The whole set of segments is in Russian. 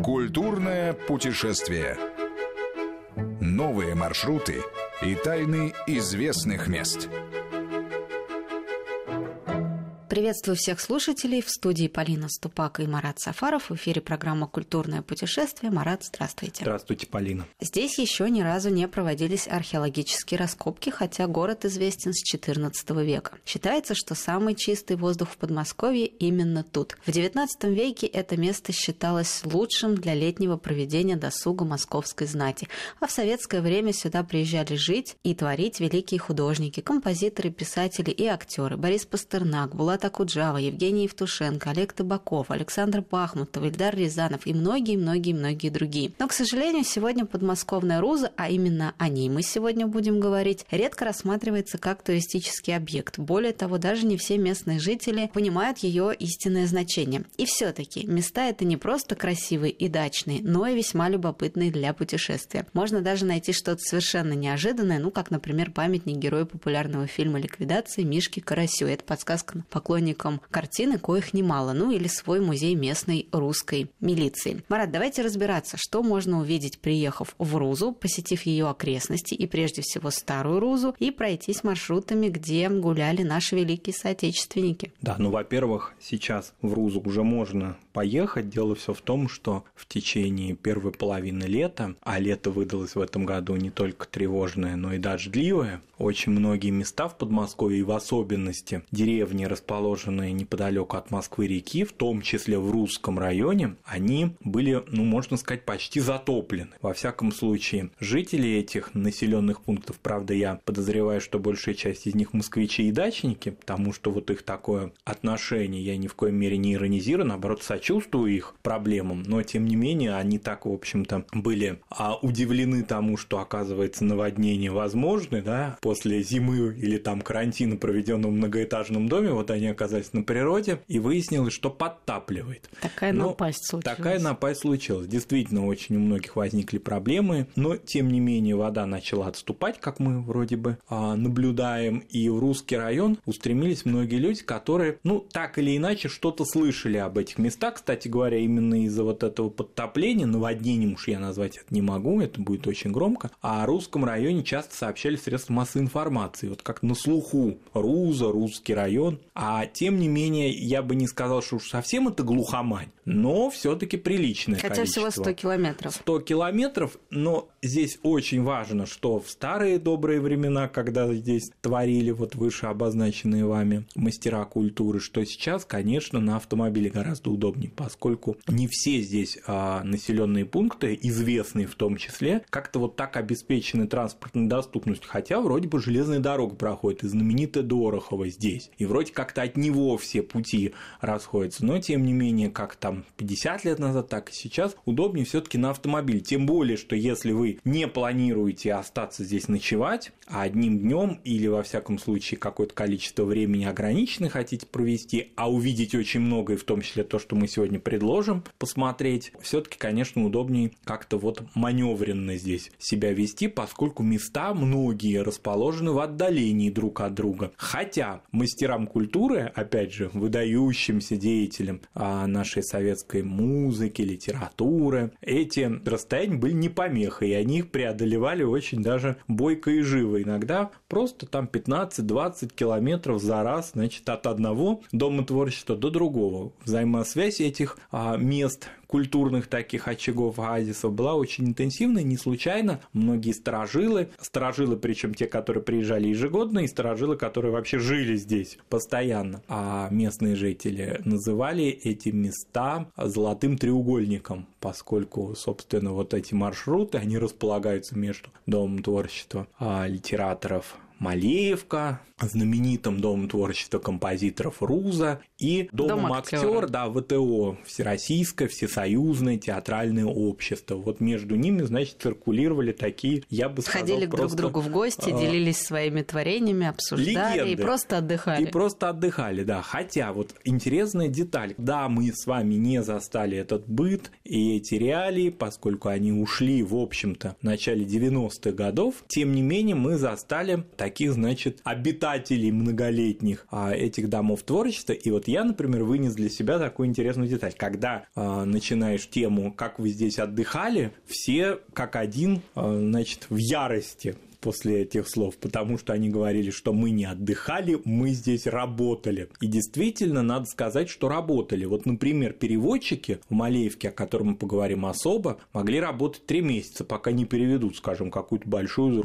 Культурное путешествие. Новые маршруты и тайны известных мест. Приветствую всех слушателей. В студии Полина Ступак и Марат Сафаров. В эфире программа «Культурное путешествие». Марат, здравствуйте. Здравствуйте, Полина. Здесь еще ни разу не проводились археологические раскопки, хотя город известен с XIV века. Считается, что самый чистый воздух в Подмосковье именно тут. В XIX веке это место считалось лучшим для летнего проведения досуга московской знати. А в советское время сюда приезжали жить и творить великие художники, композиторы, писатели и актеры. Борис Пастернак, Булат Акуджава, Евгений Евтушенко, Олег Табаков, Александр Бахмутов, Ильдар Рязанов и многие-многие другие. Но, к сожалению, сегодня подмосковная Руза, а именно о ней мы сегодня будем говорить, редко рассматривается как туристический объект. Более того, даже не все местные жители понимают ее истинное значение. И все-таки места это не просто красивые и дачные, но и весьма любопытные для путешествия. Можно даже найти что-то совершенно неожиданное, как, например, памятник герою популярного фильма «Ликвидация» Мишке Карасю. Это подсказка поклонникам картины, коих немало, или свой музей местной русской милиции. Марат, давайте разбираться, что можно увидеть, приехав в Рузу, посетив ее окрестности и прежде всего старую Рузу, и пройтись маршрутами, где гуляли наши великие соотечественники. Да, во-первых, сейчас в Рузу уже можно поехать. Дело все в том, что в течение первой половины лета, а лето выдалось в этом году не только тревожное, но и дождливое, очень многие места в Подмосковье, и в особенности деревни, расположенные неподалеку от Москвы-реки, в том числе в Русском районе, они были, можно сказать, почти затоплены. Во всяком случае, жители этих населенных пунктов, правда, я подозреваю, что большая часть из них москвичи и дачники, потому что их такое отношение я ни в коей мере не иронизирую, наоборот, сочувствую их проблемам, но, тем не менее, они так, в общем-то, были удивлены тому, что, оказывается, наводнения возможны, после зимы или карантина, проведенного в многоэтажном доме, они оказались на природе, и выяснилось, что подтапливает. Такая напасть случилась. Действительно, очень у многих возникли проблемы, но, тем не менее, вода начала отступать, как мы вроде бы наблюдаем, и в Русский район устремились многие люди, которые, так или иначе, что-то слышали об этих местах. Кстати говоря, именно из-за этого подтопления, наводнением уж я назвать это не могу, это будет очень громко, о Русском районе часто сообщали средства массовой информации, как на слуху Руза, Русский район. А тем не менее, я бы не сказал, что уж совсем это глухомань, но все-таки приличное количество. Хотя всего 100 километров. 100 километров, но здесь очень важно, что в старые добрые времена, когда здесь творили выше обозначенные вами мастера культуры, что сейчас, конечно, на автомобиле гораздо удобнее, поскольку не все здесь населенные пункты, известные в том числе, как-то так обеспечены транспортной доступностью, хотя вроде бы железная дорога проходит, и знаменитая Дорохова здесь, и вроде как-то от него все пути расходятся, но тем не менее, как 50 лет назад, так и сейчас удобнее все-таки на автомобиле, тем более, что если вы не планируете остаться здесь ночевать, а одним днем или во всяком случае какое-то количество времени ограниченное хотите провести, а увидеть очень много, и в том числе то, что мы сегодня предложим посмотреть, все-таки, конечно, удобнее как-то маневренно здесь себя вести, поскольку места многие расположены в отдалении друг от друга, хотя мастерам культуры, опять же, выдающимся деятелям нашей советской музыки, литературы, эти расстояния были не помехой, и они их преодолевали очень даже бойко и живо. Иногда просто 15-20 километров за раз, от одного дома творчества до другого. Взаимосвязь этих мест, культурных таких очагов, оазисов, была очень интенсивной, не случайно многие старожилы, причем те, которые приезжали ежегодно, и старожилы, которые вообще жили здесь постоянно, а местные жители называли эти места золотым треугольником, поскольку, собственно, эти маршруты, они располагаются между Домом творчества литераторов Малеевка, знаменитым Домом творчества композиторов Руза и Домом актер, ВТО, Всероссийское, Всесоюзное театральное общество. Между ними, циркулировали такие, я бы сказал, ходили друг к другу в гости, делились своими творениями, обсуждали легенды, и просто отдыхали. Хотя интересная деталь. Да, мы с вами не застали этот быт и эти реалии, поскольку они ушли, в общем-то, в начале 90-х годов. Тем не менее, мы застали такие таких, значит, обитателей многолетних этих домов творчества. И вот я, например, вынес для себя такую интересную деталь. Когда начинаешь тему «Как вы здесь отдыхали?», все как один, значит, в ярости после этих слов, потому что они говорили, что мы не отдыхали, мы здесь работали. И действительно, надо сказать, что работали. Вот, например, переводчики в Малеевке, о котором мы поговорим особо, могли работать 3 месяца, пока не переведут, скажем, какую-то большую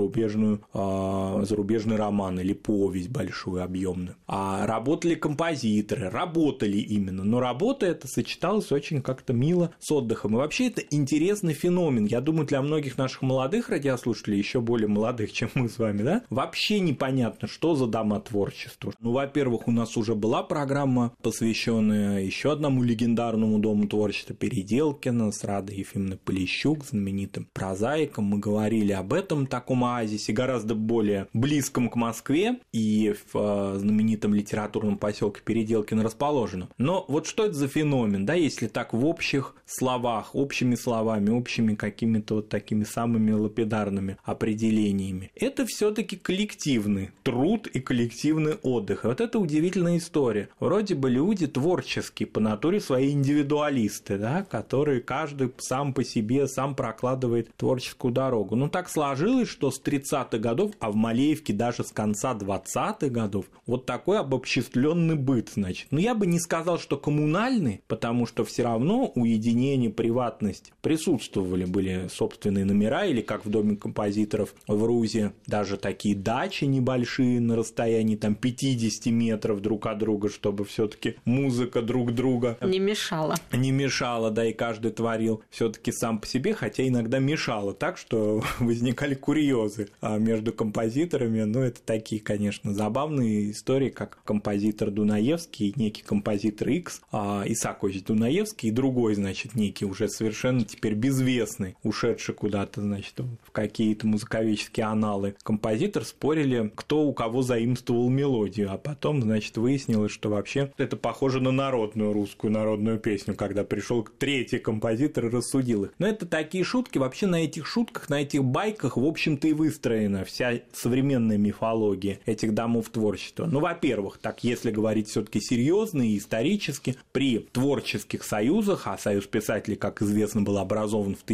зарубежный роман или повесть большую, объемную. А работали композиторы, работали именно, но работа эта сочеталась очень как-то мило с отдыхом. И вообще это интересный феномен. Я думаю, для многих наших молодых радиослушателей, еще более молодых, чем мы с вами, да, вообще непонятно, что за дома творчества. Ну, во-первых, у нас уже была программа, посвященная еще одному легендарному дому творчества Переделкина с Радой Ефимовной Полищук, знаменитым прозаиком. Мы говорили об этом таком оазисе, гораздо более близком к Москве и в знаменитом литературном поселке Переделкино расположено. Но вот что это за феномен, да, если так в общих словах, общими словами, общими какими-то вот такими самыми лапидарными определениями. Это все-таки коллективный труд и коллективный отдых. И вот это удивительная история. Вроде бы люди творческие, по натуре свои индивидуалисты, да, которые каждый сам по себе, сам прокладывает творческую дорогу. Но так сложилось, что с 30-х годов, а в Малеевке даже с конца 20-х годов, вот такой обобществленный быт, значит. Но я бы не сказал, что коммунальный, потому что все равно уединение, приватность присутствовали, были собственные номера, или как в доме композиторов в Рузе, даже такие дачи небольшие на расстоянии там 50 метров друг от друга, чтобы все-таки музыка друг друга не мешала. Не мешала, да, и каждый творил все-таки сам по себе, хотя иногда мешало так, что возникали курьезы между композиторами. Ну, это такие, конечно, забавные истории, как композитор Дунаевский, некий композитор X, Исаакович Дунаевский, и другой, значит, некий уже совершенно теперь безвестный, ушедший куда-то, значит, в какие-то музыковедческие аналы композитор, спорили, кто у кого заимствовал мелодию, а потом, значит, выяснилось, что вообще это похоже на народную русскую народную песню, когда пришел третий композитор и рассудил их. Но это такие шутки, вообще на этих шутках, на этих байках, в общем-то, и выстроена вся современная мифология этих домов творчества. Ну, во-первых, так если говорить все-таки серьезно и исторически, при творческих союзах, а Союз писателей, как известно, был образован в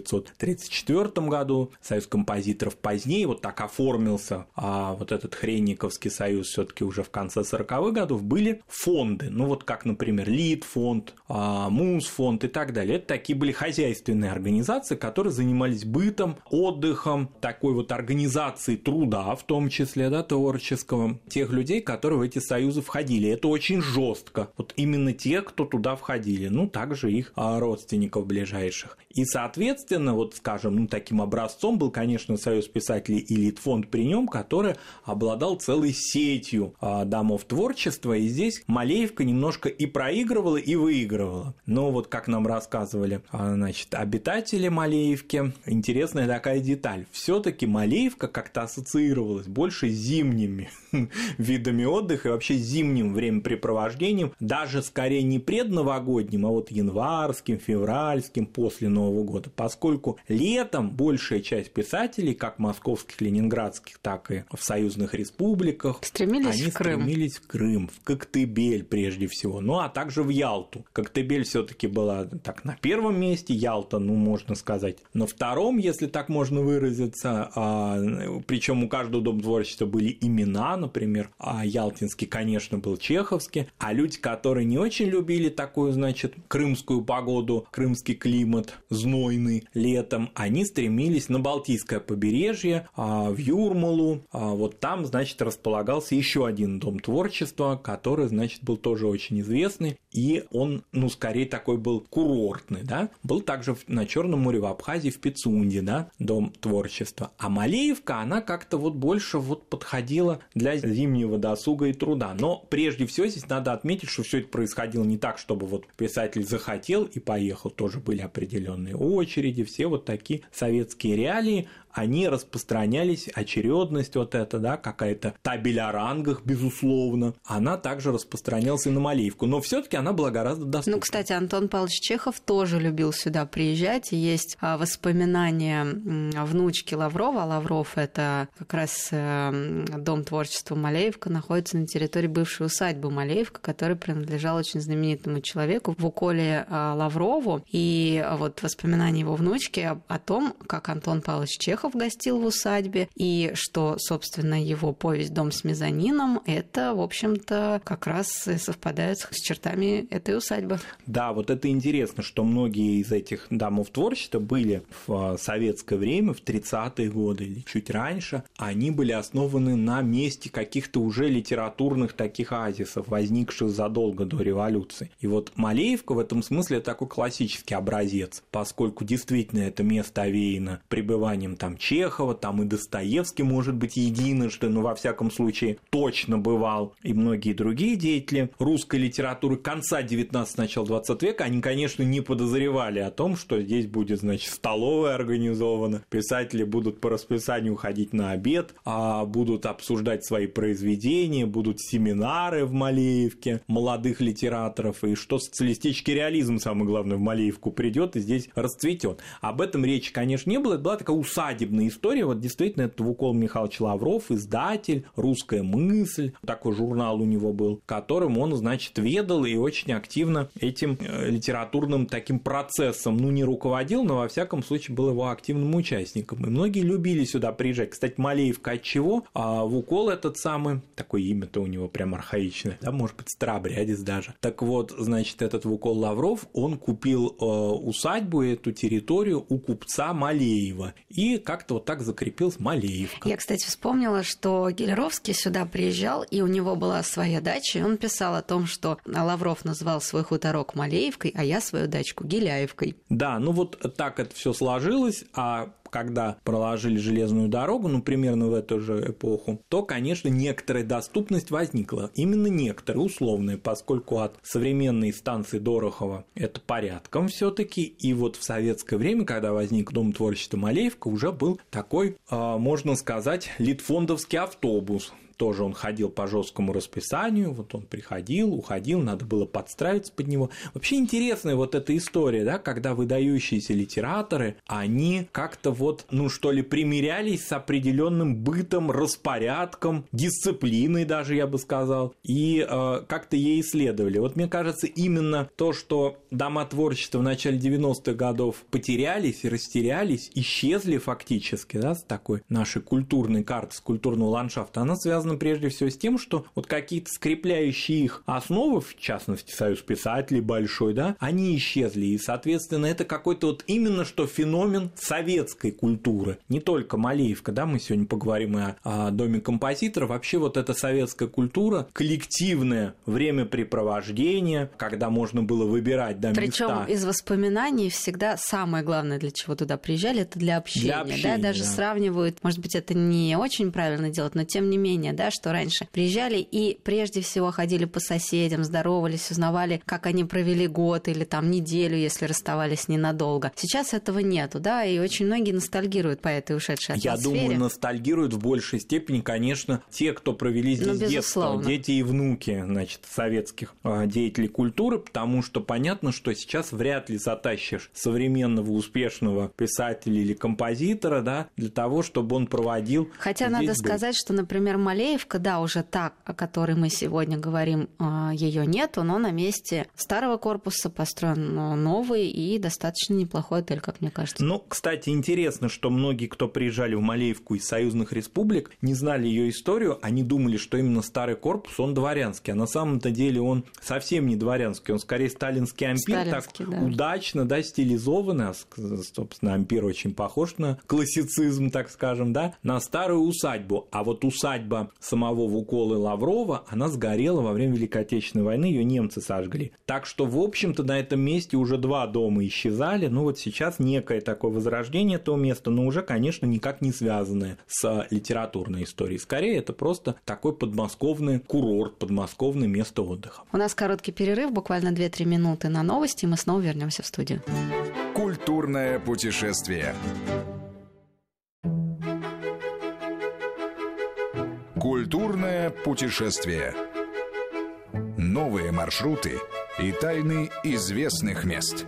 1934 году, Союз композиторов позднее, вот так оформился, а вот этот Хренниковский союз все-таки уже в конце 40-х годов, были фонды, ну вот как, например, Литфонд, Мусфонд и так далее. Это такие были хозяйственные организации, которые занимались бытом, отдыхом, такой вот организацией труда, в том числе, да, творческого, тех людей, которые в эти союзы входили. Это очень жестко. Вот именно те, кто туда входили, ну также их родственников ближайших. И, соответственно, вот, скажем, ну, таким образцом был, конечно, Союз писателей и Литфонд при нем, который обладал целой сетью домов творчества, и здесь Малеевка немножко и проигрывала, и выигрывала. Но вот как нам рассказывали, значит, обитатели Малеевки, интересная такая деталь. Все-таки Малеевка как-то ассоциировалась больше с зимними видами отдыха и вообще зимним времяпрепровождением, даже скорее не предновогодним, а вот январским, февральским, после Нового года, поскольку летом большая часть писателей, как московских, ленинградских, так и в союзных республиках, стремились в Крым, в Коктебель прежде всего, ну а также в Ялту. Коктебель все-таки была так на первом месте, Ялта, ну можно сказать, на втором, если так можно выразиться, причем у каждого дома творчества были имена, например, ялтинский, конечно, был чеховский, а люди, которые не очень любили такую, значит, крымскую погоду, крымский климат, знойный летом, они стремились на Балтийское побережье, в Юрмалу, вот там, значит, располагался еще один дом творчества, который, значит, был тоже очень известный, и он, ну, скорее такой был курортный, да, был также на Черном море в Абхазии, в Пицунде, да, дом творчества, а Малеевка, она как-то вот больше вот подходила для зимнего досуга и труда, но прежде всего здесь надо отметить, что все это происходило не так, чтобы вот писатель захотел и поехал, тоже были определенные очереди, все вот такие советские реалии, они распространялись, очередность вот эта, да, какая-то табель о рангах, безусловно, она также распространялась и на Малеевку, но все-таки она была гораздо доступнее. Ну, кстати, Антон Павлович Чехов тоже любил сюда приезжать, и есть воспоминания внучки Лаврова. Лавров — это как раз дом творчества Малеевка, находится на территории бывшей усадьбы Малеевка, которая принадлежала очень знаменитому человеку Вуколе Лаврову. И вот воспоминания его внучки о том, как Антон Павлович Чехов гостил в усадьбе, и что, собственно, его повесть «Дом с мезонином» — это, в общем-то, как раз совпадает с чертами этой усадьбы. Да, вот это интересно, что многие из этих домов творчества были в советское время, в 30-е годы или чуть раньше, они были основаны на месте каких-то уже литературных таких оазисов, возникших задолго до революции. И вот Малеевка в этом смысле такой классический образец, поскольку действительно это место овеяно пребыванием там Чехова, там и Достоевский, может быть, единожды, но во всяком случае точно бывал, и многие другие деятели русской литературы конца 19-го, начала 20 века, они, конечно, не подозревали о том, что здесь будет, значит, столовая организована, писатели будут по расписанию ходить на обед, будут обсуждать свои произведения, будут семинары в Малеевке молодых литераторов, и что социалистический реализм, самое главное, в Малеевку придет и здесь расцветет. Об этом речи, конечно, не было, это была такая усадебная история, вот действительно, это Вукол Михайлович Лавров, издатель, «Русская мысль», такой журнал у него был, которым он, значит, ведал и очень активно этим литературным таким процессом, ну, не руководил, но, во всяком случае, был его активным участником. И многие любили сюда приезжать. Кстати, Малеевка от чего? А Вукол этот самый, такое имя-то у него прям архаичное, да, может быть, старообрядец даже. Так вот, значит, этот Вукол Лавров, он купил усадьбу, эту территорию у купца Малеева, и как-то вот так закрепился Малеевка. Я, кстати, вспомнила, что Гелеровский сюда приезжал, и у него была своя дача, и он писал о том, что Лавров назвал свой хуторок Малеевкой, а я свою дачку Геляевкой. Да, ну вот так это все сложилось, а когда проложили железную дорогу, ну, примерно в эту же эпоху, то, конечно, некоторая доступность возникла. Именно некоторая, условная, поскольку от современной станции Дорохова это порядком все-таки. И вот в советское время, когда возник Дом творчества Малеевка, уже был такой, можно сказать, литфондовский автобус. Тоже он ходил по жесткому расписанию, вот он приходил, уходил, надо было подстраиваться под него. Вообще интересная вот эта история, да, когда выдающиеся литераторы, они как-то вот, ну что ли, примирялись с определенным бытом, распорядком, дисциплиной даже, я бы сказал, и как-то ей исследовали. Вот мне кажется, именно то, что дома творчества в начале 90-х годов потерялись и растерялись, исчезли фактически, да, с такой нашей культурной карты, с культурного ландшафта, она связана прежде всего с тем, что вот какие-то скрепляющие их основы, в частности, Союз писателей большой, да, они исчезли, и, соответственно, это какой-то вот именно что феномен советской культуры, не только Малеевка, да, мы сегодня поговорим и о Доме композитора, вообще вот эта советская культура, коллективное времяпрепровождение, когда можно было выбирать, да, причем места. из воспоминаний всегда самое главное, для чего туда приезжали, это для общения, да, даже да. Сравнивают, может быть, это не очень правильно делать, но тем не менее, да, что раньше приезжали и прежде всего ходили по соседям, здоровались, узнавали, как они провели год или там неделю, если расставались ненадолго. Сейчас этого нету, да, и очень многие ностальгируют по этой ушедшей атмосфере. Я думаю, ностальгируют в большей степени, конечно, те, кто провели здесь детство, дети и внуки, значит, советских деятелей культуры, потому что понятно, что сейчас вряд ли затащишь современного успешного писателя или композитора, да, для того, чтобы он проводил. Хотя надо сказать, что, например, Малеевка, да, уже та, о которой мы сегодня говорим, ее нету, но на месте старого корпуса построен новый и достаточно неплохой отель, как мне кажется. Ну, кстати, интересно, что многие, кто приезжали в Малеевку из союзных республик, не знали ее историю, они думали, что именно старый корпус, он дворянский, а на самом-то деле он совсем не дворянский, он скорее сталинский ампир, сталинский, так да. Удачно, да, стилизованный, собственно, ампир очень похож на классицизм, так скажем, да, на старую усадьбу, а вот усадьба самого Вуколы Лаврова, она сгорела во время Великой Отечественной войны, ее немцы сожгли. Так что, в общем-то, на этом месте уже два дома исчезали, ну вот сейчас некое такое возрождение этого места, но уже, конечно, никак не связанное с литературной историей. Скорее, это просто такой подмосковный курорт, подмосковное место отдыха. У нас короткий перерыв, буквально 2-3 минуты на новости, и мы снова вернемся в студию. Культурное путешествие. Культурное путешествие. Новые маршруты и тайны известных мест.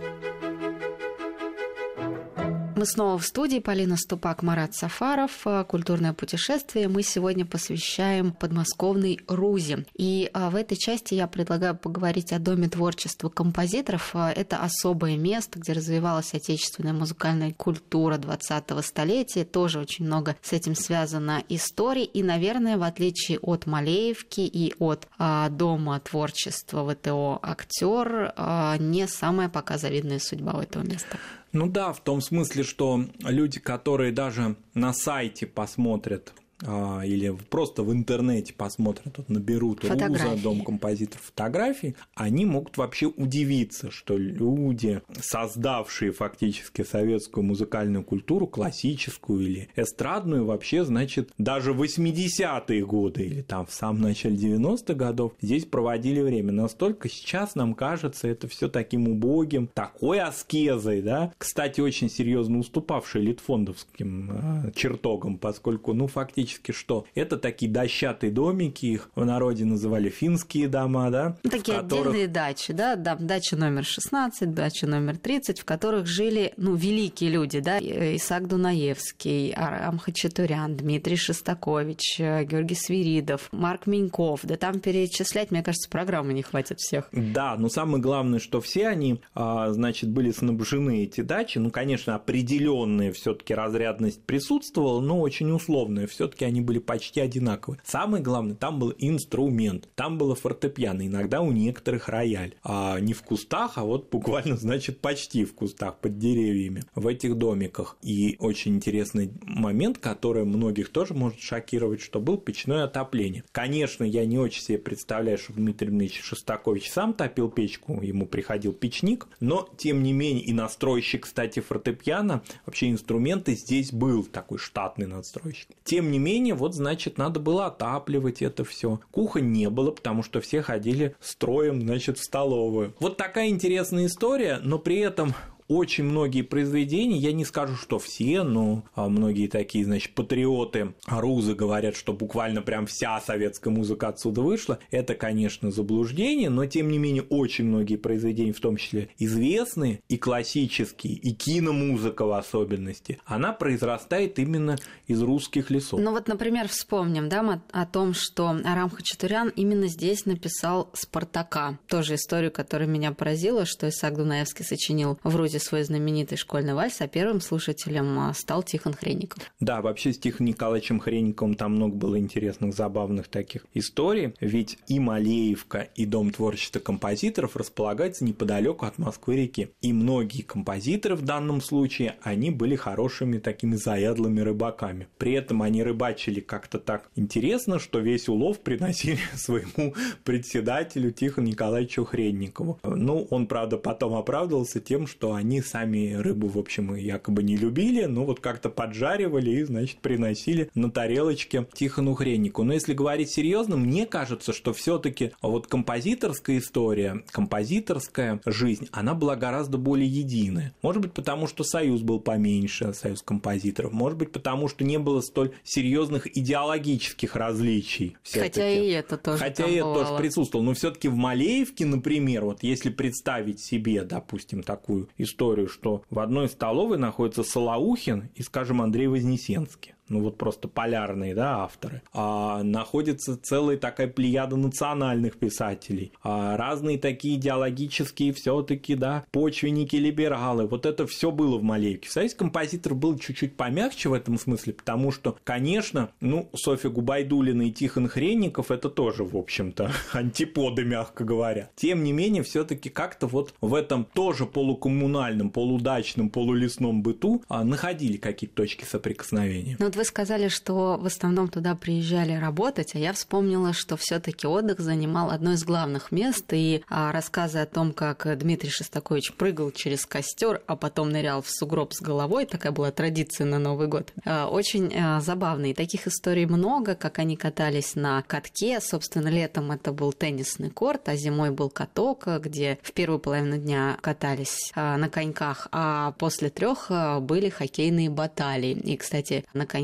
Мы снова в студии. Полина Ступак, Марат Сафаров. Культурное путешествие мы сегодня посвящаем подмосковной Рузе. И в этой части я предлагаю поговорить о Доме творчества композиторов. Это особое место, где развивалась отечественная музыкальная культура 20-го столетия. Тоже очень много с этим связано историй. И, наверное, в отличие от Малеевки и от Дома творчества ВТО «Актер», не самая пока завидная судьба у этого места. Ну да, в том смысле, что люди, которые даже на сайте посмотрят или просто в интернете посмотрят, вот наберут «Руза», «Дом композиторов», фотографии, они могут вообще удивиться, что люди, создавшие фактически советскую музыкальную культуру, классическую или эстрадную, вообще, значит, даже в 80-е годы или там в самом начале 90-х годов здесь проводили время. Настолько сейчас нам кажется это все таким убогим, такой аскезой, да, кстати, очень серьезно уступавшей литфондовским чертогам, поскольку, фактически что? Это такие дощатые домики, их в народе называли финские дома, да? Такие отдельные дачи, да? Дача номер 16, дача номер 30, в которых жили, великие люди, да? Исаак Дунаевский, Арам Хачатурян, Дмитрий Шостакович, Георгий Свиридов, Марк Меньков. Да там перечислять, мне кажется, программы не хватит всех. Да, но самое главное, что все они, значит, были снабжены, эти дачи, конечно, определенная все-таки разрядность присутствовала, но очень условная, все-таки они были почти одинаковые. Самое главное, там был инструмент, там было фортепиано, иногда у некоторых рояль. Не в кустах, а вот буквально, значит, почти в кустах, под деревьями, в этих домиках. И очень интересный момент, который многих тоже может шокировать, что был печное отопление. Конечно, я не очень себе представляю, что Дмитрий Дмитриевич Шостакович сам топил печку, ему приходил печник, но, тем не менее, и настройщик, кстати, фортепиано, вообще инструменты здесь был такой штатный настройщик. Тем не менее, значит, надо было отапливать это все. Кухонь не было, потому что все ходили строем, значит, в столовую. Вот такая интересная история, но при этом очень многие произведения, я не скажу, что все, но многие такие, значит, патриоты Рузы говорят, что буквально прям вся советская музыка отсюда вышла. Это, конечно, заблуждение, но, тем не менее, очень многие произведения, в том числе известные, и классические, и киномузыка в особенности, она произрастает именно из русских лесов. Например, вспомним, да, о том, что Арам Хачатурян именно здесь написал «Спартака». Тоже историю, которая меня поразила, что Исаак Дунаевский сочинил в Рузе свой знаменитый школьный вальс, а первым слушателем стал Тихон Хренников. Да, вообще с Тихоном Николаевичем Хренниковым там много было интересных, забавных таких историй, ведь и Малеевка, и Дом творчества композиторов располагаются неподалеку от Москвы-реки. И многие композиторы в данном случае, они были хорошими такими заядлыми рыбаками. При этом они рыбачили как-то так интересно, что весь улов приносили своему председателю Тихону Николаевичу Хренникову. Он, правда, потом оправдывался тем, что они сами рыбу, в общем, якобы не любили, но вот как-то поджаривали и, значит, приносили на тарелочке Тихону Хренникову. Но если говорить серьезно, мне кажется, что все-таки вот композиторская история, композиторская жизнь, она была гораздо более единая. Может быть, потому что союз был поменьше, союз композиторов, может быть, потому что не было столь серьезных идеологических различий. Хотя и это тоже присутствовало. Но все-таки в Малеевке, например, вот если представить себе, допустим, такую историю, что в одной столовой находится Солоухин и, скажем, Андрей Вознесенский. Просто полярные, да, авторы. Находится целая такая плеяда национальных писателей. Разные такие идеологические все-таки, да, почвенники, либералы. Вот это все было в Малеевке. В союзе композиторов был чуть-чуть помягче в этом смысле, потому что, конечно, Софья Губайдуллина и Тихон Хренников это тоже, в общем-то, антиподы, мягко говоря. Тем не менее, все-таки как-то вот в этом тоже полукоммунальном, полудачном, полулесном быту находили какие-то точки соприкосновения. Вы сказали, что в основном туда приезжали работать, а я вспомнила, что все-таки отдых занимал одно из главных мест, и рассказы о том, как Дмитрий Шостакович прыгал через костер, а потом нырял в сугроб с головой, такая была традиция на Новый год, очень забавные. Таких историй много, как они катались на катке, собственно, летом это был теннисный корт, а зимой был каток, где в первую половину дня катались на коньках, а после 3 были хоккейные баталии. И, кстати, на коньках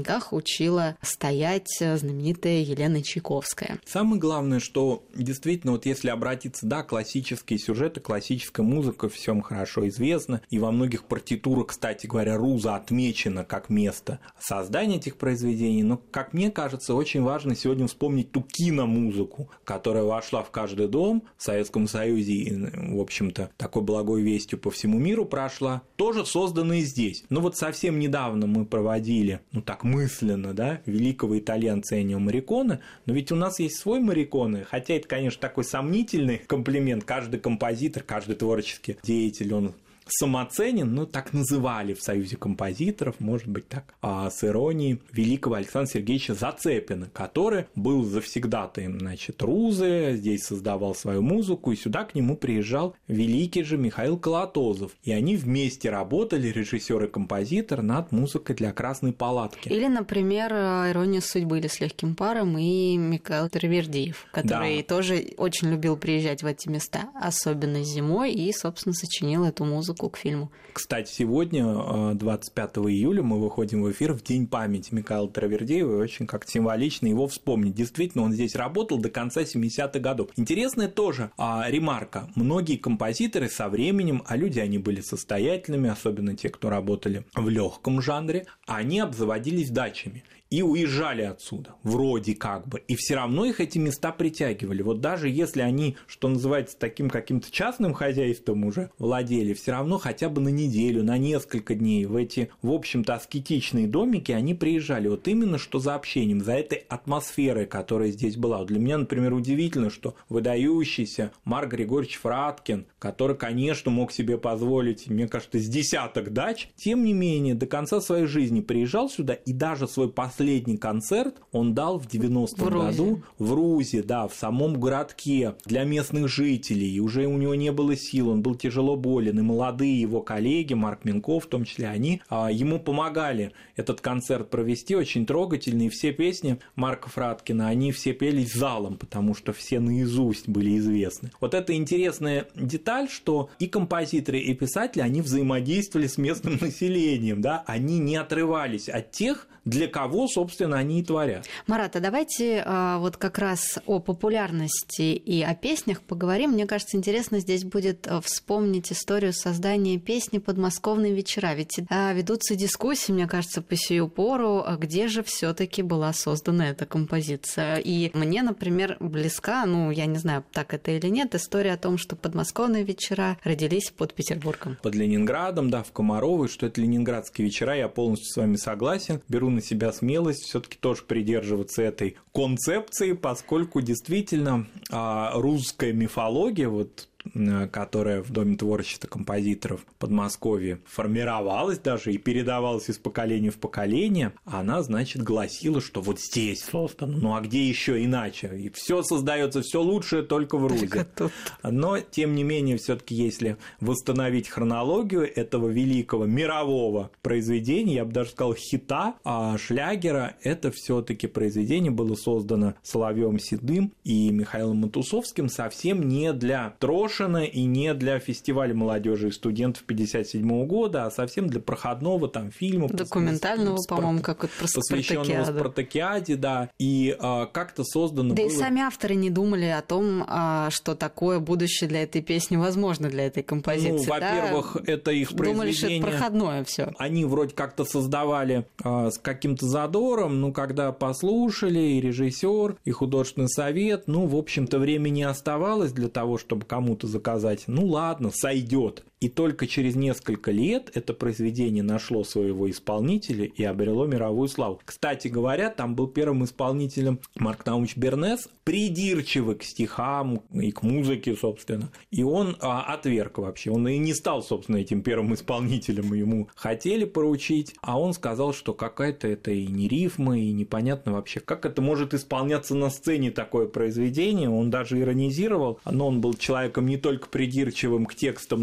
ногах учила стоять знаменитая Елена Чайковская. Самое главное, что действительно, вот если обратиться, да, классические сюжеты, классическая музыка всем хорошо известна, и во многих партитурах, кстати говоря, Руза отмечена как место создания этих произведений, но, как мне кажется, очень важно сегодня вспомнить ту киномузыку, которая вошла в каждый дом в Советском Союзе и, в общем-то, такой благой вестью по всему миру прошла, тоже созданные здесь. Но вот совсем недавно мы проводили, ну так мысленно, да, великого итальянца Эннио Морриконе, но ведь у нас есть свой Морриконе, хотя это, конечно, такой сомнительный комплимент, каждый композитор, каждый творческий деятель, он самоценен, ну, так называли в Союзе композиторов, может быть, так, с иронией, великого Александра Сергеевича Зацепина, который был завсегдатаем, значит, Рузы, здесь создавал свою музыку, и сюда к нему приезжал великий же Михаил Колотозов, и они вместе работали, режиссер и композитор, над музыкой для «Красной палатки». Или, например, «Ирония судьбы» или «С легким паром» и Микаэл Тавердиев, который тоже очень любил приезжать в эти места, особенно зимой, и, собственно, сочинил эту музыку к фильму. Кстати, сегодня, 25 июля, мы выходим в эфир в День памяти Микаэла Тавердиева, и очень как-то символично его вспомнить. Действительно, он здесь работал до конца 70-х годов. Интересная тоже ремарка. Многие композиторы со временем, а люди они были состоятельными, особенно те, кто работали в легком жанре, они обзаводились дачами и уезжали отсюда, вроде как бы, и все равно их эти места притягивали. Вот даже если они, что называется, таким каким-то частным хозяйством уже владели, все равно хотя бы на неделю, на несколько дней в эти, в общем-то, аскетичные домики они приезжали. Вот именно что за общением, за этой атмосферой, которая здесь была. Вот для меня, например, удивительно, что выдающийся Марк Григорьевич Фраткин, который, конечно, мог себе позволить, мне кажется, с десяток дач, тем не менее, до конца своей жизни приезжал сюда, и даже свой последний концерт он дал в 90-м году в Рузе, да, в самом городке для местных жителей. И уже у него не было сил, он был тяжело болен, и молодые его коллеги, Марк Минков в том числе, они ему помогали этот концерт провести, очень трогательный. И все песни Марка Фраткина, они все пелись залом, потому что все наизусть были известны. Вот это интересная деталь, что и композиторы, и писатели, они взаимодействовали с местным населением, да, они не отрывались от тех, для кого, собственно, они и творят. Марат, а давайте вот как раз о популярности и о песнях поговорим. Мне кажется, интересно здесь будет вспомнить историю создания песни «Подмосковные вечера». Ведь ведутся дискуссии, мне кажется, по сию пору, где же все таки была создана эта композиция. И мне, например, близка, ну, я не знаю, так это или нет, история о том, что «Подмосковные вечера» родились под Петербургом. Под Ленинградом, да, в Комарово, что это ленинградские вечера, я полностью с вами согласен. Беру на себя смелость все-таки тоже придерживаться этой концепции, поскольку действительно русская мифология, вот, которая в Доме творчества композиторов в Подмосковье формировалась даже и передавалась из поколения в поколение, она, значит, гласила, что вот здесь создано, ну а где еще иначе? И все создается, все лучшее только в Рузе. Но, тем не менее, все-таки, если восстановить хронологию этого великого мирового произведения, я бы даже сказал хита, шлягера, это все-таки произведение было создано Соловьем Седым и Михаилом Матусовским совсем не для Трошина и не для фестиваля молодежи и студентов 1957 года, а совсем для проходного там фильма. Документального, по-моему, какой-то про посвященного Спартакиаде, да. И как-то создано да было... и сами авторы не думали о том, что такое будущее для этой песни возможно для этой композиции. Ну, во-первых, да? Это их произведение. Думали, что это проходное все. Они вроде как-то создавали с каким-то задором, ну, когда послушали, и режиссер, и художественный совет, ну, в общем-то, времени оставалось для того, чтобы кому-то заказать. Ну, ладно, сойдет. И только через несколько лет это произведение нашло своего исполнителя и обрело мировую славу. Кстати говоря, там был первым исполнителем Марк Наумович Бернес, придирчивый к стихам и к музыке, собственно. И он отверг вообще. Он и не стал, собственно, этим первым исполнителем. Ему хотели поручить, а он сказал, что какая-то это и не рифма, и непонятно вообще, как это может исполняться на сцене такое произведение. Он даже иронизировал, но он был человеком не только придирчивым к текстам, но и достаточно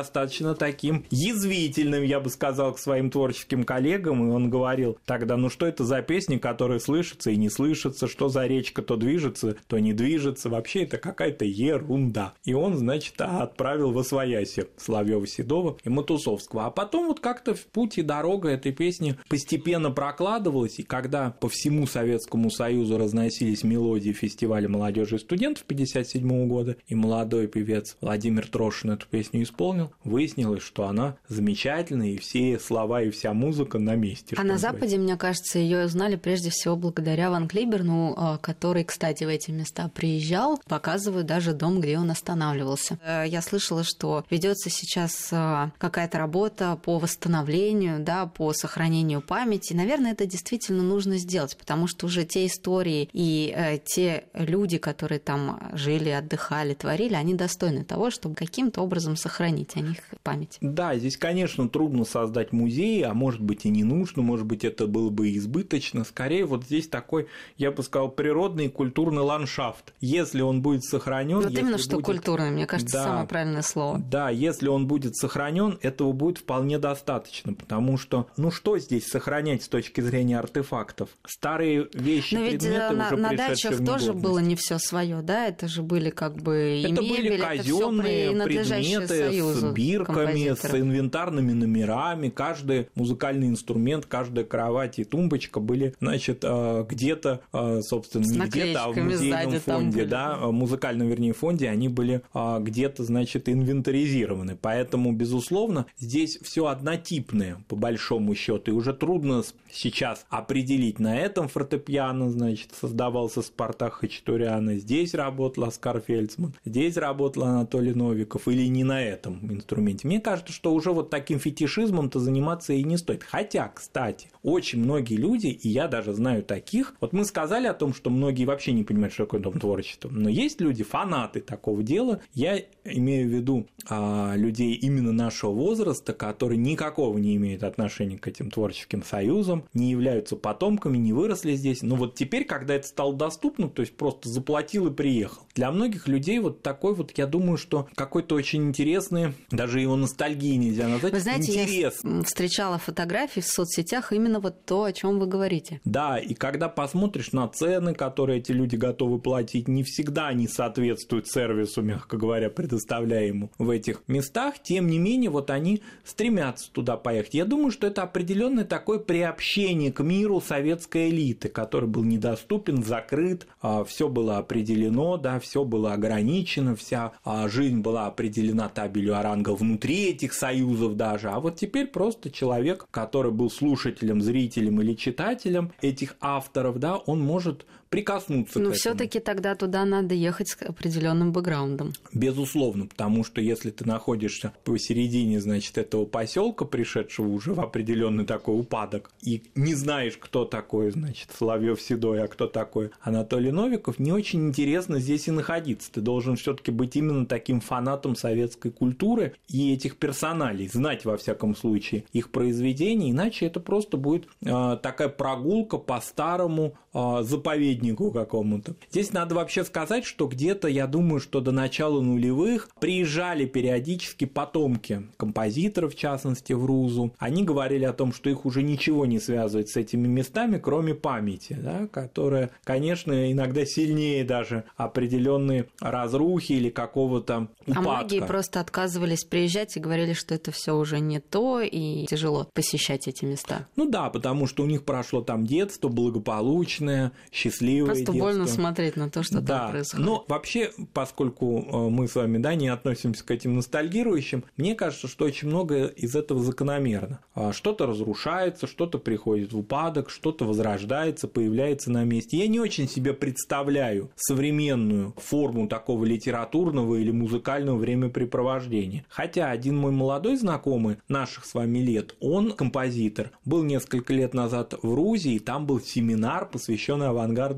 достаточно таким язвительным, я бы сказал, к своим творческим коллегам, и он говорил тогда, ну что это за песни, которые слышатся и не слышатся, что за речка то движется, то не движется, вообще это какая-то ерунда. И он, значит, отправил восвояси Соловьёва-Седова и Матусовского. А потом вот как-то в путь и дорога этой песни постепенно прокладывалась, и когда по всему Советскому Союзу разносились мелодии фестиваля молодежи и студентов 1957 года, и молодой певец Владимир Трошин эту песню исполнил, выяснилось, что она замечательная, и все слова, и вся музыка на месте. А на Западе, мне кажется, ее узнали прежде всего благодаря Ван Клиберну, который, кстати, в эти места приезжал, показывая даже дом, где он останавливался. Я слышала, что ведется сейчас какая-то работа по восстановлению, да, по сохранению памяти. Наверное, это действительно нужно сделать, потому что уже те истории и те люди, которые там жили, отдыхали, творили, они достойны того, чтобы каким-то образом сохранить о них память. Да, здесь, конечно, трудно создать музей, а может быть и не нужно, может быть, это было бы избыточно. Скорее, вот здесь такой, я бы сказал, природный и культурный ландшафт. Если он будет сохранен, вот именно что культурный, мне кажется, да, самое правильное слово. Да, если он будет сохранен, этого будет вполне достаточно, потому что, ну что здесь сохранять с точки зрения артефактов? Старые вещи, но ведь предметы уже на дачах тоже было не все свое, да, это же были как бы и мебель, были казенные предметы с бирками, с инвентарными номерами, каждый музыкальный инструмент, каждая кровать и тумбочка были, значит, где-то, собственно, не где-то, а в музейном фонде, да, музыкальном, вернее, фонде, они были где-то, значит, инвентаризированы. Поэтому, безусловно, здесь все однотипное, по большому счету, и уже трудно сейчас определить, на этом фортепиано, значит, создавался Спартак Хачатуряна, здесь работал Оскар Фельдсман, здесь работал Анатолий Новиков, или не на этом инструменте. Мне кажется, что уже вот таким фетишизмом-то заниматься и не стоит. Хотя, кстати, очень многие люди, и я даже знаю таких, вот мы сказали о том, что многие вообще не понимают, что такое дом творчества, но есть люди, фанаты такого дела, я имею в виду людей именно нашего возраста, которые никакого не имеют отношения к этим творческим союзам, не являются потомками, не выросли здесь, но вот теперь, когда это стало доступно, то есть просто заплатил и приехал. Для многих людей вот такой вот, я думаю, что какой-то очень интересный, даже его ностальгией нельзя назвать, вы знаете, интерес. Я встречала фотографии в соцсетях именно вот то, о чем вы говорите. Да, и когда посмотришь на цены, которые эти люди готовы платить, не всегда они соответствуют сервису, мягко говоря, предоставляемому в этих местах, тем не менее, вот они стремятся туда поехать. Я думаю, что это определенное такое приобщение к миру советской элиты, который был недоступен, закрыт, все было определено, да, все было ограничено, вся жизнь была определена табелью о рангах внутри этих союзов даже, а вот теперь просто человек, который был слушателем, зрителем или читателем этих авторов, да, он может прикоснуться к этому. Но все-таки тогда туда надо ехать с определенным бэкграундом. Безусловно, потому что если ты находишься посередине, значит, этого поселка, пришедшего уже в определенный такой упадок, и не знаешь, кто такой, значит, Соловьёв-Седой, а кто такой Анатолий Новиков, не очень интересно здесь и находиться. Ты должен все-таки быть именно таким фанатом советской культуры и этих персоналей, знать во всяком случае их произведения, иначе это просто будет такая прогулка по старому заповеднику какому-то. Здесь надо вообще сказать, что где-то, я думаю, что до начала нулевых приезжали периодически потомки композиторов, в частности, в Рузу. Они говорили о том, что их уже ничего не связывает с этими местами, кроме памяти, да, которая, конечно, иногда сильнее даже определенные разрухи или какого-то упадка. А многие просто отказывались приезжать и говорили, что это все уже не то и тяжело посещать эти места. Ну да, потому что у них прошло там детство благополучное, счастливое просто детство. Больно смотреть на то, что там происходит. Но вообще, поскольку мы с вами, да, не относимся к этим ностальгирующим, мне кажется, что очень многое из этого закономерно. Что-то разрушается, что-то приходит в упадок, что-то возрождается, появляется на месте. Я не очень себе представляю современную форму такого литературного или музыкального времяпрепровождения. Хотя один мой молодой знакомый наших с вами лет, он композитор, был несколько лет назад в Рузе, и там был семинар, посвященный авангардной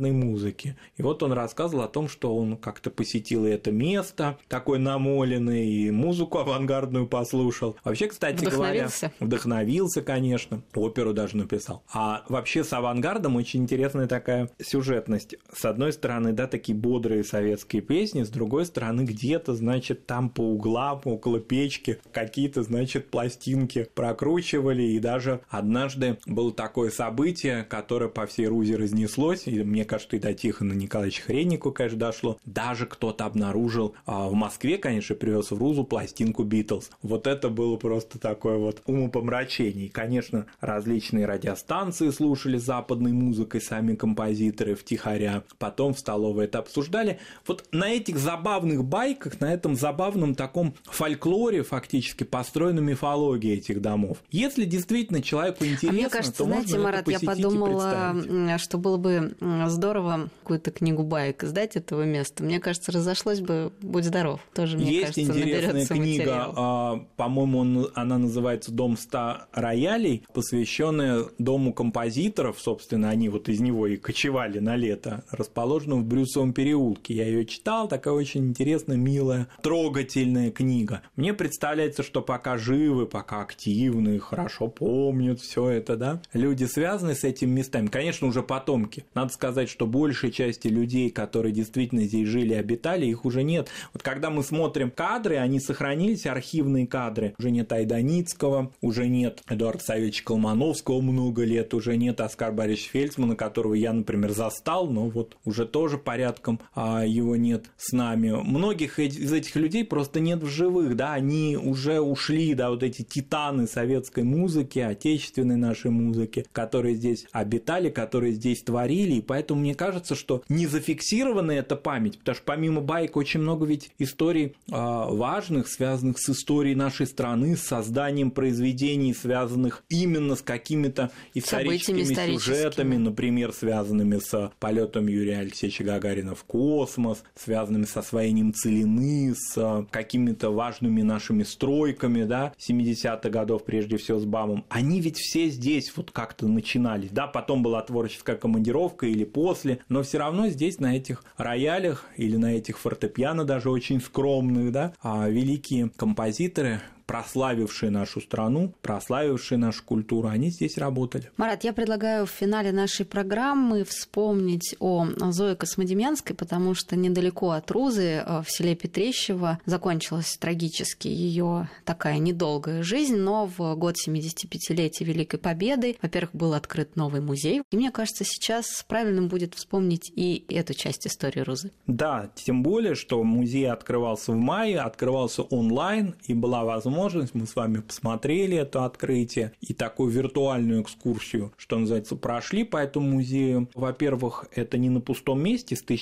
авангардной музыки. И вот он рассказывал о том, что он как-то посетил это место, такой намоленный, и музыку авангардную послушал. Вообще, кстати говоря, вдохновился, конечно, оперу даже написал. А вообще с авангардом очень интересная такая сюжетность. С одной стороны, да, такие бодрые советские песни, с другой стороны, где-то, значит, там по углам, около печки какие-то, значит, пластинки прокручивали, и даже однажды было такое событие, которое по всей Рузе разнеслось, и мне кажется, и до Тихона Николаевича Хреннику, конечно, дошло. Даже кто-то обнаружил в Москве, конечно, привез в Рузу пластинку Битлз. Вот это было просто такое вот умопомрачение. И, конечно, различные радиостанции слушали западной музыкой, сами композиторы втихаря. Потом в столовой это обсуждали. Вот на этих забавных байках, на этом забавном таком фольклоре фактически построена мифология этих домов. Если действительно человеку интересно, мне кажется, то знаете, можно Марат, это посетить, я подумала, и представить. что было бы здорово какую-то книгу баек издать этого места. Мне кажется, разошлось бы «Будь здоров». Тоже, мне Есть кажется, интересная книга, по-моему, она называется «Дом 100 роялей», посвященная дому композиторов, собственно, они вот из него и кочевали на лето, расположенном в Брюсовом переулке. Я ее читал, такая очень интересная, милая, трогательная книга. Мне представляется, что пока живы, пока активны, хорошо помнят все это, да, люди связаны с этими местами. Конечно, уже потомки. Надо сказать, что большей части людей, которые действительно здесь жили и обитали, их уже нет. Вот когда мы смотрим кадры, они сохранились, архивные кадры. Уже нет Айданицкого, уже нет Эдуарда Савельевича Колмановского много лет, уже нет Оскара Борисовича Фельдсмана, которого я, например, застал, но вот уже тоже порядком его нет с нами. Многих из этих людей просто нет в живых, да, они уже ушли, да, вот эти титаны советской музыки, отечественной нашей музыки, которые здесь обитали, которые здесь творили, и поэтому мне кажется, что не зафиксирована эта память, потому что помимо баек очень много ведь историй важных, связанных с историей нашей страны, с созданием произведений, связанных именно с какими-то историческими сюжетами, например, связанными с полетом Юрия Алексеевича Гагарина в космос, связанными с освоением целины, с какими-то важными нашими стройками, да, 70-х годов, прежде всего с БАМом. Они ведь все здесь вот как-то начинались, да, потом была творческая командировка или после, но все равно здесь на этих роялях или на этих фортепиано даже очень скромных, да, великие композиторы, прославившие нашу страну, прославившие нашу культуру, они здесь работали. Марат, я предлагаю в финале нашей программы вспомнить о Зое Космодемьянской, потому что недалеко от Рузы, в селе Петрищево, закончилась трагически ее такая недолгая жизнь, но в год 75-летия Великой Победы, во-первых, был открыт новый музей, и мне кажется, сейчас правильным будет вспомнить и эту часть истории Рузы. Да, тем более, что музей открывался в мае, открывался онлайн, и была возможность, мы с вами посмотрели это открытие и такую виртуальную экскурсию, что называется, прошли по этому музею. Во-первых, это не на пустом месте, с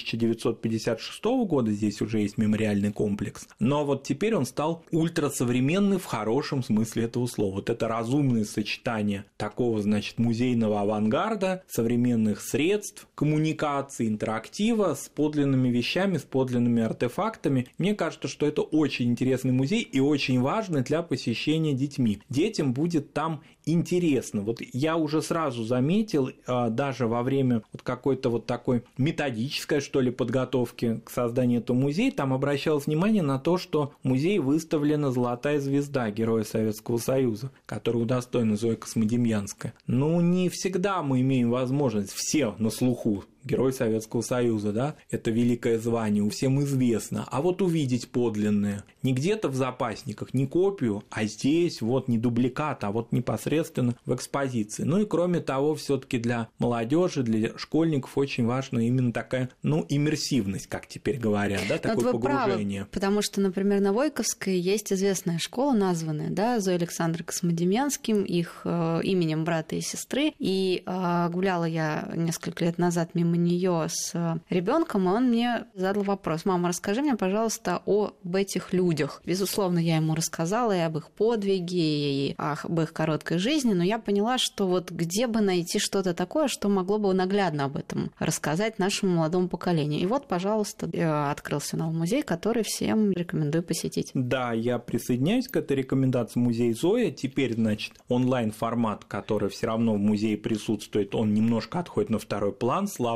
1956 года здесь уже есть мемориальный комплекс, но вот теперь он стал ультрасовременный в хорошем смысле этого слова. Вот это разумное сочетание такого, значит, музейного авангарда, современных средств, коммуникации, интерактива с подлинными вещами, с подлинными артефактами. Мне кажется, что это очень интересный музей и очень важный для посещения детьми. Детям будет там интересно. Вот я уже сразу заметил, даже во время вот какой-то вот такой методической, что ли, подготовки к созданию этого музея, там обращалось внимание на то, что в музее выставлена золотая звезда Героя Советского Союза, которую удостоена Зоя Космодемьянская. Ну, не всегда мы имеем возможность, все на слуху, Герой Советского Союза, да, это великое звание, всем известно. А вот увидеть подлинное, не где-то в запасниках, не копию, а здесь вот не дубликат, а вот непосредственно в экспозиции. Ну и кроме того, все-таки для молодежи, для школьников очень важна именно такая, ну, иммерсивность, как теперь говорят, да, такое погружение. Правы, потому что, например, на Войковской есть известная школа, названная, да, Зоей Александрой Космодемьянским, их именем брата и сестры, и гуляла я несколько лет назад мимо нее с ребенком, и он мне задал вопрос: мама, расскажи мне, пожалуйста, об этих людях. Безусловно, я ему рассказала и об их подвиге, и об их короткой жизни, но я поняла, что вот где бы найти что-то такое, что могло бы наглядно об этом рассказать нашему молодому поколению. И вот, пожалуйста, открылся новый музей, который всем рекомендую посетить. Да, я присоединяюсь к этой рекомендации музея Зоя. Теперь, значит, онлайн-формат, который все равно в музее присутствует, он немножко отходит на второй план, слава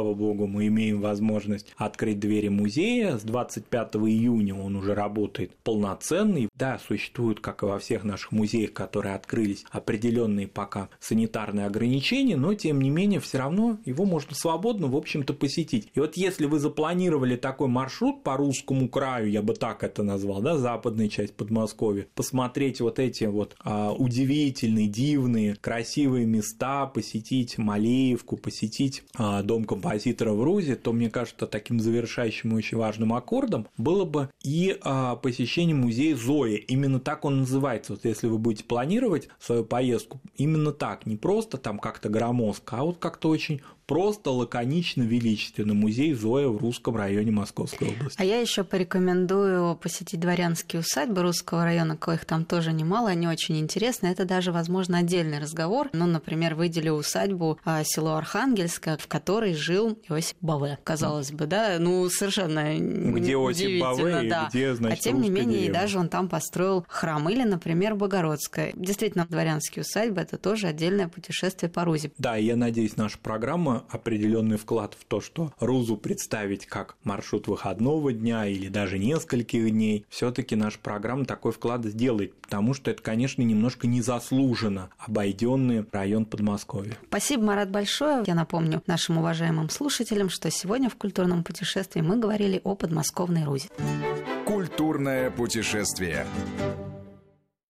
слава богу, мы имеем возможность открыть двери музея. С 25 июня он уже работает полноценный. Да, существуют, как и во всех наших музеях, которые открылись, определенные пока санитарные ограничения, но тем не менее все равно его можно свободно, в общем-то, посетить. И вот если вы запланировали такой маршрут по русскому краю, я бы так это назвал, да, западная часть Подмосковья, посмотреть вот эти вот удивительные, дивные, красивые места, посетить Малеевку, посетить дом композитора в Рузе, то, мне кажется, таким завершающим и очень важным аккордом было бы и посещение музея Зои. Именно так он называется. Вот если вы будете планировать свою поездку, именно так, не просто там как-то громоздко, а вот как-то очень просто, лаконично, величественно. Музей Зоя в Русском районе Московской области. А я еще порекомендую посетить дворянские усадьбы Русского района, коих там тоже немало, они очень интересны. Это даже, возможно, отдельный разговор. Ну, например, выделю усадьбу село Архангельское, в которой жил Иосиф Баве. Казалось бы, да, ну, совершенно где Иосиф Баве, да. где, значит, а тем не менее, деревня. даже он там построил храм. Или, например, Богородская. Действительно, дворянские усадьбы – это тоже отдельное путешествие по Рузе. Да, и я надеюсь, наша программа определенный вклад в то, что Рузу представить как маршрут выходного дня или даже нескольких дней, все-таки наша программа такой вклад сделает, потому что это, конечно, немножко незаслуженно обойденный район Подмосковья. Спасибо, Марат, большое. Я напомню нашим уважаемым слушателям, что сегодня в культурном путешествии мы говорили о подмосковной Рузе. Культурное путешествие.